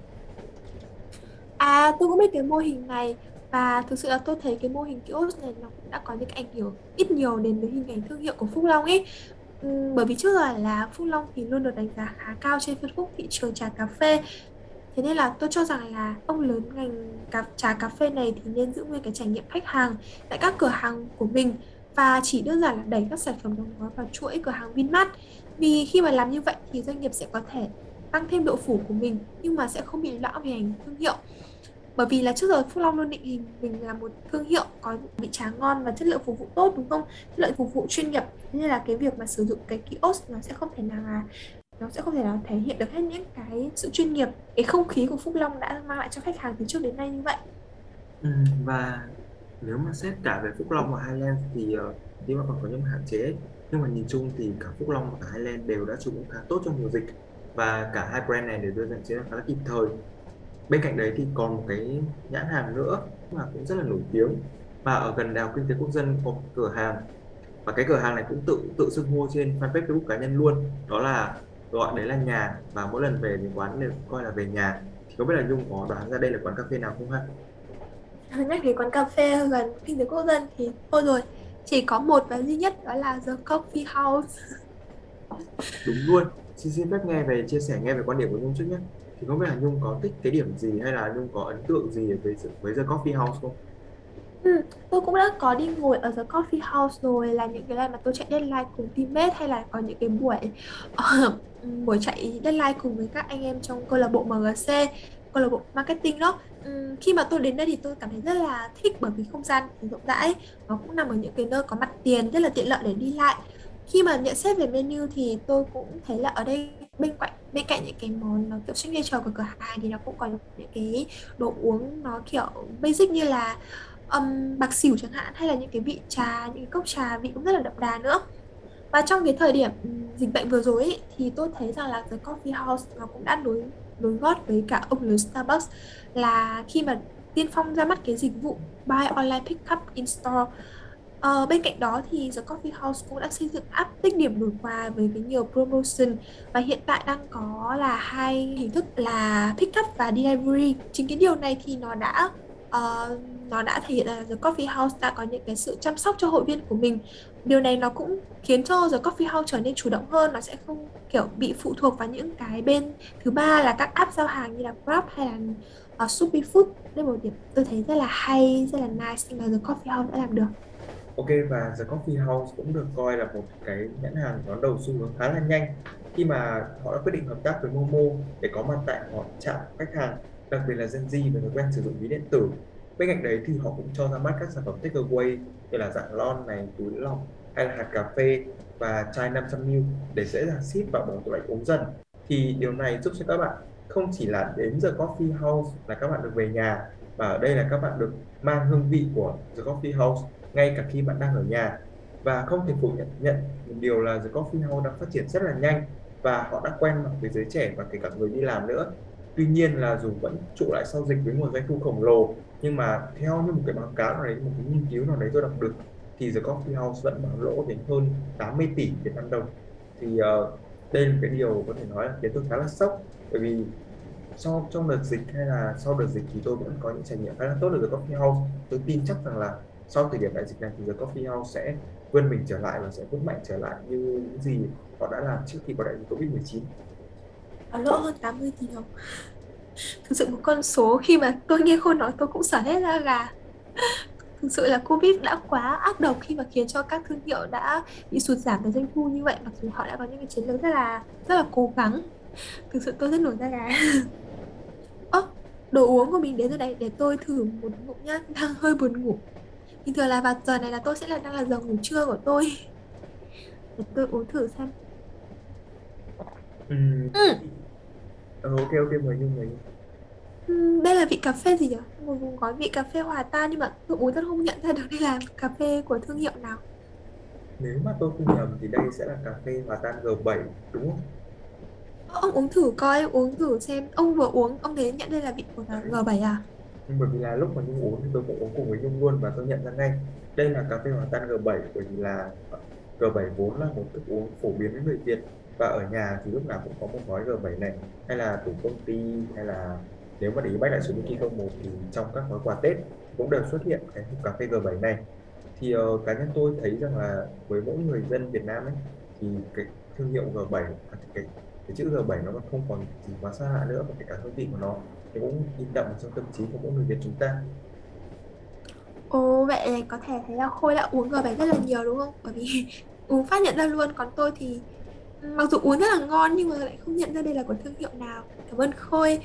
À, tôi cũng biết cái mô hình này, và thực sự là tôi thấy cái mô hình kiosk này nó cũng đã có những cái ảnh hưởng ít nhiều đến với hình ảnh thương hiệu của Phúc Long ấy. Bởi vì trước giờ là Phúc Long thì luôn được đánh giá khá cao trên phân khúc thị trường trà cà phê. Thế nên là tôi cho rằng là ông lớn ngành trà cà phê này thì nên giữ nguyên cái trải nghiệm khách hàng tại các cửa hàng của mình, và chỉ đơn giản là đẩy các sản phẩm đóng gói vào chuỗi cửa hàng Vinmart. Vì khi mà làm như vậy thì doanh nghiệp sẽ có thể tăng thêm độ phủ của mình nhưng mà sẽ không bị lõm về hình thương hiệu. Bởi vì là trước giờ Phúc Long luôn định hình mình là một thương hiệu có vị trà ngon và chất lượng phục vụ tốt, đúng không? Chất lượng phục vụ chuyên nghiệp. Thế nên là cái việc mà sử dụng cái kiosk nó sẽ không thể nào thể hiện được hết những cái sự chuyên nghiệp, cái không khí của Phúc Long đã mang lại cho khách hàng từ trước đến nay như vậy. Và nếu mà xét cả về Phúc Long và Highland thì nhưng mà còn có những hạn chế, nhưng mà nhìn chung thì cả Phúc Long và cả Highland đều đã trụ vững khá tốt trong mùa dịch, và cả hai brand này đều đưa ra chiến lược khá là kịp thời. Bên cạnh đấy thì còn một cái nhãn hàng nữa mà cũng rất là nổi tiếng, và ở gần Đại học Kinh tế Quốc dân có một cửa hàng, và cái cửa hàng này cũng tự tự xưng hô trên fanpage Facebook cá nhân luôn, đó là gọi đấy là nhà, và mỗi lần về thì quán đều coi là về nhà. Thì không biết là Nhung có đoán ra đây là quán cà phê nào không ha? Nhắc đến quán cà phê gần kinh tế quốc dân thì thôi rồi, chỉ có một và duy nhất đó là The Coffee House. Đúng luôn. Xin phép chia sẻ về quan điểm của Nhung trước nhé. Thì không biết là Nhung có thích cái điểm gì, hay là Nhung có ấn tượng gì với The Coffee House không? Tôi cũng đã có đi ngồi ở The Coffee House rồi, là những cái lần mà tôi chạy deadline cùng teammate, hay là có những cái buổi chạy deadline cùng với các anh em trong câu lạc bộ MGC, câu lạc bộ marketing đó. Khi mà tôi đến đây thì tôi cảm thấy rất là thích, bởi vì không gian thì rộng rãi, nó cũng nằm ở những cái nơi có mặt tiền rất là tiện lợi để đi lại. Khi mà nhận xét về menu thì tôi cũng thấy là ở đây bên cạnh những cái món nó kiểu signature của cửa hàng thì nó cũng có những cái đồ uống nó kiểu basic như là bạc xỉu chẳng hạn, hay là những cái vị trà, những cái cốc trà vị cũng rất là đậm đà nữa. Và trong cái thời điểm dịch bệnh vừa rồi ấy, thì tôi thấy rằng là The Coffee House nó cũng đã đối đối gót với cả ông lớn Starbucks, là khi mà tiên phong ra mắt cái dịch vụ Buy Online Pick Up in Store. Bên cạnh đó thì The Coffee House cũng đã xây dựng app tích điểm đổi quà với cái nhiều promotion, và hiện tại đang có là hai hình thức là pick up và delivery. Chính cái điều này thì ờ, nó đã thể hiện là The Coffee House đã có những cái sự chăm sóc cho hội viên của mình. Điều này nó cũng khiến cho The Coffee House trở nên chủ động hơn, nó sẽ không kiểu bị phụ thuộc vào những cái bên thứ ba là các app giao hàng như là Grab hay là Shopee Food. Đây là một điểm tôi thấy rất là hay, rất là nice mà The Coffee House đã làm được. Ok, và The Coffee House cũng được coi là một cái nhãn hàng đón đầu xu hướng khá là nhanh, khi mà họ đã quyết định hợp tác với Momo để có mặt tại họ trạm khách hàng, đặc biệt là Gen Z và thói quen sử dụng ví điện tử. Bên cạnh đấy thì họ cũng cho ra mắt các sản phẩm takeaway như là dạng lon này, túi lọc, hay là hạt cà phê và chai 500 ml để dễ dàng ship và bỏ tủ lạnh uống dần. Thì điều này giúp cho các bạn không chỉ là đến The Coffee House là các bạn được về nhà, mà ở đây là các bạn được mang hương vị của The Coffee House ngay cả khi bạn đang ở nhà. Và không thể phủ nhận một điều là The Coffee House đang phát triển rất là nhanh, và họ đã quen mặt với giới trẻ và kể cả người đi làm nữa. Tuy nhiên là dù vẫn trụ lại sau dịch với nguồn doanh thu khổng lồ, nhưng mà theo như một cái báo cáo nào đấy, một cái nghiên cứu nào đấy tôi đọc được, thì The Coffee House vẫn báo lỗ đến hơn 80 tỷ Việt Nam đồng. Thì đây là một cái điều có thể nói là khiến tôi khá là sốc, bởi vì trong đợt dịch hay là sau đợt dịch thì tôi vẫn có những trải nghiệm khá là tốt ở The Coffee House. Tôi tin chắc rằng là sau thời điểm đại dịch này thì The Coffee House sẽ vươn mình trở lại và sẽ vững mạnh trở lại như những gì họ đã làm trước khi có đại dịch Covid-19. Có lỗ hơn 80 tỷ đồng. Thực sự một con số khi mà tôi nghe Khôi nói tôi cũng sởn hết da gà. Thực sự là Covid đã quá ác độc khi mà khiến cho các thương hiệu đã bị sụt giảm về doanh thu như vậy, mặc dù họ đã có những cái chiến lược rất là cố gắng. Thực sự tôi rất nổi da gà. Ơ, đồ uống của mình đến rồi đấy, để tôi thử một ngụm nhá, đang hơi buồn ngủ. Bình thường là vào giờ này là tôi sẽ đang là giờ ngủ trưa của tôi. Để tôi uống thử xem. Ừm, Ừ. ok ok, mời Nhung. Đây là vị cà phê gì nhỉ? Một vùng gói vị cà phê hòa tan nhưng mà tôi uống tôi không nhận ra được đây là cà phê của thương hiệu nào. Nếu mà tôi không nhầm thì đây sẽ là cà phê hòa tan G7 đúng không? Ông uống thử coi, uống thử xem. Ông vừa uống, ông thấy nhận đây là vị của Đấy. G7 à? Nhưng bởi vì là lúc mà Nhung uống thì tôi cũng uống cùng với Nhung luôn và tôi nhận ra ngay đây là cà phê hòa tan G7, bởi vì là G7 vốn là một thức uống phổ biến với người Việt, và ở nhà thì lúc nào cũng có một gói G7 này, hay là tủ công ty, hay là nếu mà để ý bách đại số Miki 01 thì trong các gói quà Tết cũng đều xuất hiện cái hộp cà phê G7 này. Thì cá nhân tôi thấy rằng là với mỗi người dân Việt Nam ấy thì cái thương hiệu G7, cái chữ G7 nó còn không còn gì quá xa lạ nữa, và kể cả hương vị của nó thì cũng in đậm trong tâm trí của mỗi người Việt chúng ta. Ồ, vậy là có thể thấy là Khôi đã uống G7 rất là nhiều đúng không? Bởi vì uống phát nhận ra luôn. Còn tôi thì mặc dù uống rất là ngon nhưng mà lại không nhận ra đây là của thương hiệu nào. Cảm ơn Khôi.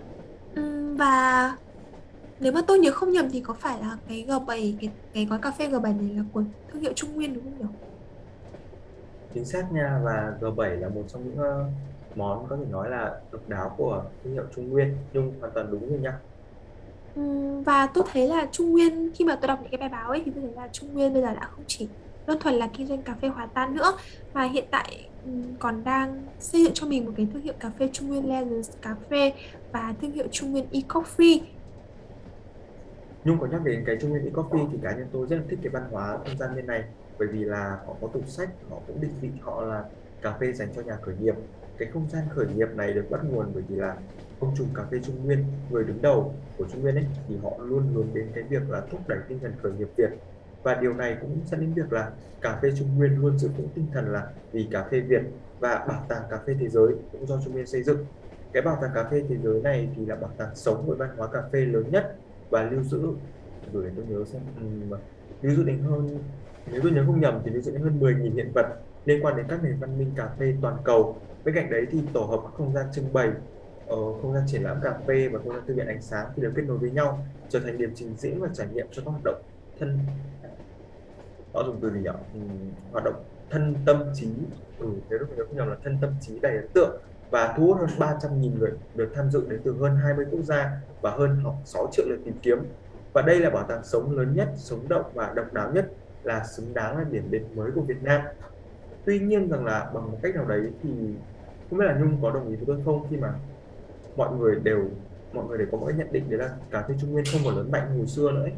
Và nếu mà tôi nhớ không nhầm thì có phải là cái G7, cái gói cà phê G7 này là của thương hiệu Trung Nguyên đúng không nhỉ? Chính xác nha, và G7 là một trong những món có thể nói là độc đáo của thương hiệu Trung Nguyên, nhưng hoàn toàn đúng rồi nha. Và tôi thấy là Trung Nguyên khi mà tôi đọc những cái bài báo ấy thì tôi thấy là Trung Nguyên bây giờ đã không chỉ đơn thuần là kinh doanh cà phê hòa tan nữa, mà hiện tại còn đang xây dựng cho mình một cái thương hiệu cà phê Trung Nguyên Legends cà phê và thương hiệu Trung Nguyên e-coffee. Nhung có nhắc đến cái Trung Nguyên E-Coffee thì cá nhân tôi rất là thích cái văn hóa không gian bên này, bởi vì là họ có tủ sách, họ cũng định vị họ là cà phê dành cho nhà khởi nghiệp. Cái không gian khởi nghiệp này được bắt nguồn bởi vì là ông trùm cà phê Trung Nguyên, người đứng đầu của Trung Nguyên ấy, thì họ luôn hướng đến cái việc là thúc đẩy tinh thần khởi nghiệp Việt, và điều này cũng dẫn đến việc là cà phê Trung Nguyên luôn giữ vững tinh thần là vì cà phê Việt, và bảo tàng cà phê thế giới cũng do Trung Nguyên xây dựng. Cái bảo tàng cà phê thế giới này thì là bảo tàng sống với văn hóa cà phê lớn nhất và lưu giữ, rồi để tôi nhớ xem, lưu giữ đến hơn, nếu tôi nhớ không nhầm thì lưu giữ đến hơn 10.000 hiện vật liên quan đến các nền văn minh cà phê toàn cầu. Bên cạnh đấy thì tổ hợp các không gian trưng bày, không gian triển lãm cà phê và không gian thư viện ánh sáng thì được kết nối với nhau, trở thành điểm trình diễn và trải nghiệm cho các hoạt động thân, họ dùng từ gì nhỉ, hoạt động thân tâm trí, nếu tôi nhớ không nhầm là thân tâm trí đầy ấn tượng, và thu hút hơn 300.000 người được tham dự đến từ hơn 20 quốc gia và hơn 6 triệu lượt tìm kiếm. Và đây là bảo tàng sống lớn nhất, sống động và độc đáo nhất, là xứng đáng là điểm đến mới của Việt Nam. Tuy nhiên rằng là bằng một cách nào đấy thì không biết là Nhung có đồng ý với tôi không, khi mà mọi người đều mọi người đều có một cái nhận định đấy là cà phê Trung Nguyên không còn lớn mạnh như hồi xưa nữa ấy.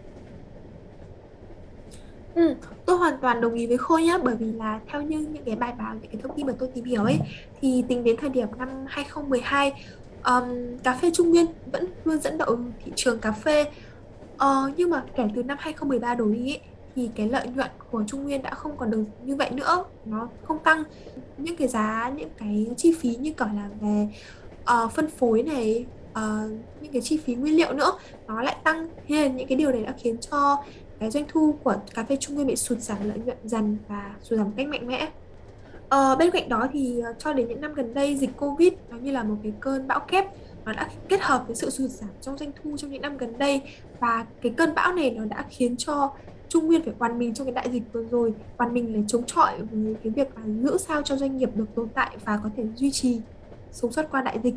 Ừ, tôi hoàn toàn đồng ý với Khôi nhá, bởi vì là theo như những cái bài báo, những cái thông tin mà tôi tìm hiểu ấy thì tính đến thời điểm năm 2012, cà phê Trung Nguyên vẫn luôn dẫn đầu thị trường cà phê. Nhưng mà kể từ năm 2013 đổ đi ấy, thì cái lợi nhuận của Trung Nguyên đã không còn được như vậy nữa, nó không tăng. Những cái giá, những cái chi phí như kiểu là về phân phối này, những cái chi phí nguyên liệu nữa nó lại tăng. Thế là những cái điều này đã khiến cho cái doanh thu của cà phê Trung Nguyên bị sụt giảm lợi nhuận dần và sụt giảm một cách mạnh mẽ. Bên cạnh đó thì cho đến những năm gần đây, dịch Covid nó như là một cái cơn bão kép, nó đã kết hợp với sự sụt giảm trong doanh thu trong những năm gần đây, và cái cơn bão này nó đã khiến cho Trung Nguyên phải oằn mình trong cái đại dịch vừa rồi, oằn mình để chống chọi với cái việc là giữ sao cho doanh nghiệp được tồn tại và có thể duy trì sống sót qua đại dịch.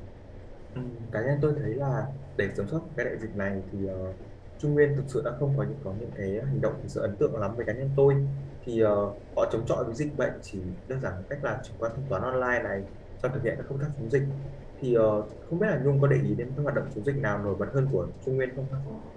Cá nhân tôi thấy là để kiểm soát cái đại dịch này thì Trung Nguyên thực sự đã không có những cái hành động thực sự ấn tượng lắm với cá nhân tôi. Thì họ chống chọi với dịch bệnh chỉ đơn giản một cách là chuyển qua thanh toán online này cho thực hiện các công tác chống dịch. Thì không biết là Nhung có để ý đến các hoạt động chống dịch nào nổi bật hơn của Trung Nguyên không?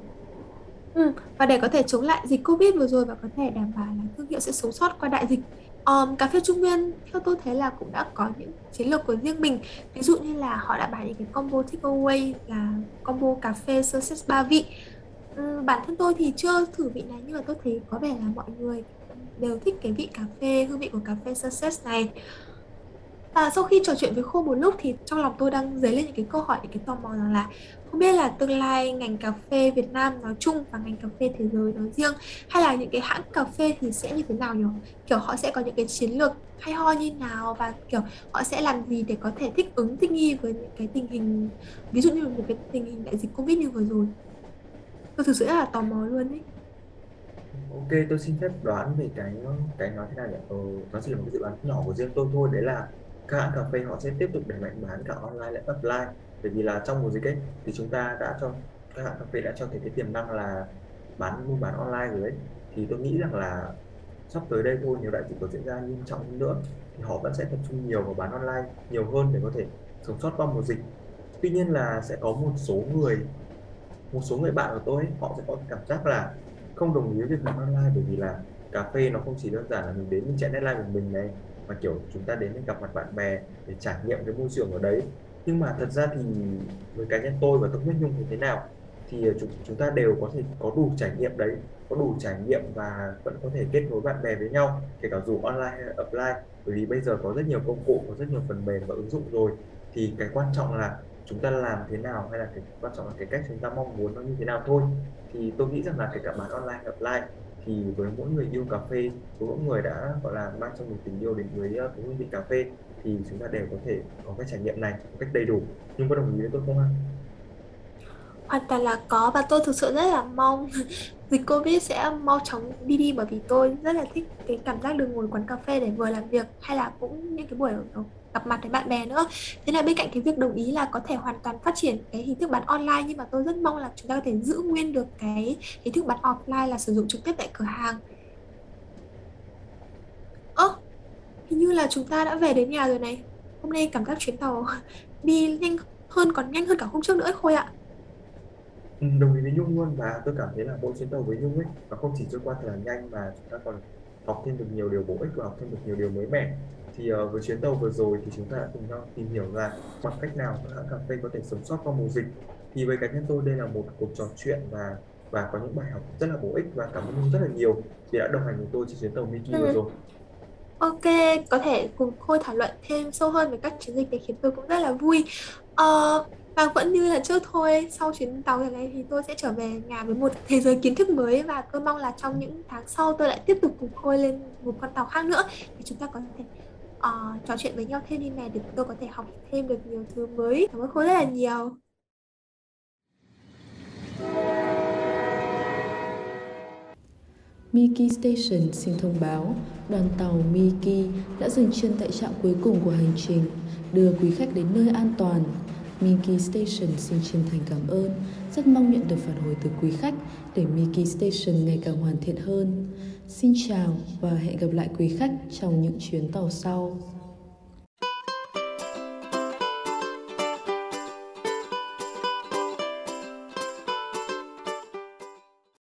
Và để có thể chống lại dịch Covid vừa rồi và có thể đảm bảo là thương hiệu sẽ sống sót qua đại dịch, cà phê Trung Nguyên theo tôi thấy là cũng đã có những chiến lược của riêng mình. Ví dụ như là họ đã bán những cái combo takeaway là combo cà phê Success 3 vị. Bản thân tôi thì chưa thử vị này nhưng mà tôi thấy có vẻ là mọi người đều thích cái vị cà phê, hương vị của cà phê Success này. Và sau khi trò chuyện với Khô một lúc thì trong lòng tôi đang dấy lên những cái câu hỏi, những cái tò mò rằng là không biết là tương lai ngành cà phê Việt Nam nói chung và ngành cà phê thế giới nói riêng, hay là những cái hãng cà phê thì sẽ như thế nào nhỉ? Kiểu họ sẽ có những cái chiến lược hay ho như nào, và kiểu họ sẽ làm gì để có thể thích ứng, thích nghi với những cái tình hình, ví dụ như là một cái tình hình đại dịch Covid như vừa rồi. Tôi thực sự rất là tò mò luôn ấy. Ok, tôi xin phép đoán về cái nói thế nào nhỉ? Nó chỉ là một cái dự đoán nhỏ của riêng tôi thôi, đấy là các hãng cà phê họ sẽ tiếp tục đẩy mạnh bán cả online lẫn offline, bởi vì là trong mùa dịch ấy thì chúng ta đã cho các hãng cà phê đã cho thấy cái tiềm năng là mua bán online rồi ấy. Thì tôi nghĩ rằng là sắp tới đây thôi, nếu đại dịch có diễn ra nghiêm trọng hơn nữa thì họ vẫn sẽ tập trung nhiều vào bán online nhiều hơn để có thể sống sót qua mùa dịch. Tuy nhiên là sẽ có một số người bạn của tôi ấy, họ sẽ có cảm giác là không đồng ý với việc làm online, bởi vì là cà phê nó không chỉ đơn giản là mình đến mình chạy deadline của mình này, mà kiểu chúng ta đến để gặp mặt bạn bè để trải nghiệm cái môi trường ở đấy. Nhưng mà thật ra thì với cá nhân tôi và tôi không biết Nhung thì thế nào, thì chúng ta đều có thể có đủ trải nghiệm đấy, có đủ trải nghiệm và vẫn có thể kết nối bạn bè với nhau, kể cả dù online hay offline, bởi vì bây giờ có rất nhiều công cụ, có rất nhiều phần mềm và ứng dụng rồi. Thì cái quan trọng là chúng ta làm thế nào, hay là cái quan trọng là cái cách chúng ta mong muốn nó như thế nào thôi. Thì tôi nghĩ rằng là kể cả bán online offline, thì với mỗi người yêu cà phê, với mỗi người đã gọi là mang trong mình tình yêu đến với cái hương vị cà phê, thì chúng ta đều có thể có cái trải nghiệm này một cách đầy đủ. Nhưng có đồng ý với tôi không ạ? Hoàn toàn là có, và tôi thực sự rất là mong dịch Covid sẽ mau chóng đi đi, bởi vì tôi rất là thích cái cảm giác được ngồi quán cà phê để vừa làm việc hay là cũng những cái buổi gặp mặt với bạn bè nữa. Thế là bên cạnh cái việc đồng ý là có thể hoàn toàn phát triển cái hình thức bán online, nhưng mà tôi rất mong là chúng ta có thể giữ nguyên được cái hình thức bán offline là sử dụng trực tiếp tại cửa hàng. Ơ, hình như là chúng ta đã về đến nhà rồi này. Hôm nay cảm giác chuyến tàu đi nhanh hơn, còn nhanh hơn cả hôm trước nữa ấy, Khôi ạ. Ừ, đồng ý với Nhung luôn, và tôi cảm thấy là mỗi chuyến tàu với Nhung ấy nó không chỉ trôi qua thật là nhanh, mà chúng ta còn học thêm được nhiều điều bổ ích và học thêm được nhiều điều mới mẻ. Thì với chuyến tàu vừa rồi thì chúng ta đã cùng nhau tìm hiểu là bằng cách nào các hãng cà phê có thể sống sót qua mùa dịch. Thì với cá nhân tôi đây là một cuộc trò chuyện và có những bài học rất là bổ ích, và cảm ơn Nhung rất là nhiều vì đã đồng hành với tôi trên chuyến tàu Miki vừa Ừ. rồi. Ok, có thể cùng Khôi thảo luận thêm sâu hơn về các chiến dịch này khiến tôi cũng rất là vui. Ờ, và vẫn như là trước thôi, sau chuyến tàu lần này thì tôi sẽ trở về nhà với một thế giới kiến thức mới, và tôi mong là trong những tháng sau tôi lại tiếp tục cùng Khôi lên một con tàu khác nữa để chúng ta có thể trò chuyện với nhau thêm như này, để tôi có thể học thêm được nhiều thứ mới. Cảm ơn Khôi rất là nhiều. Miki Station xin thông báo, đoàn tàu Miki đã dừng chân tại trạm cuối cùng của hành trình, đưa quý khách đến nơi an toàn. Miki Station xin chân thành cảm ơn, rất mong nhận được phản hồi từ quý khách để Miki Station ngày càng hoàn thiện hơn. Xin chào và hẹn gặp lại quý khách trong những chuyến tàu sau.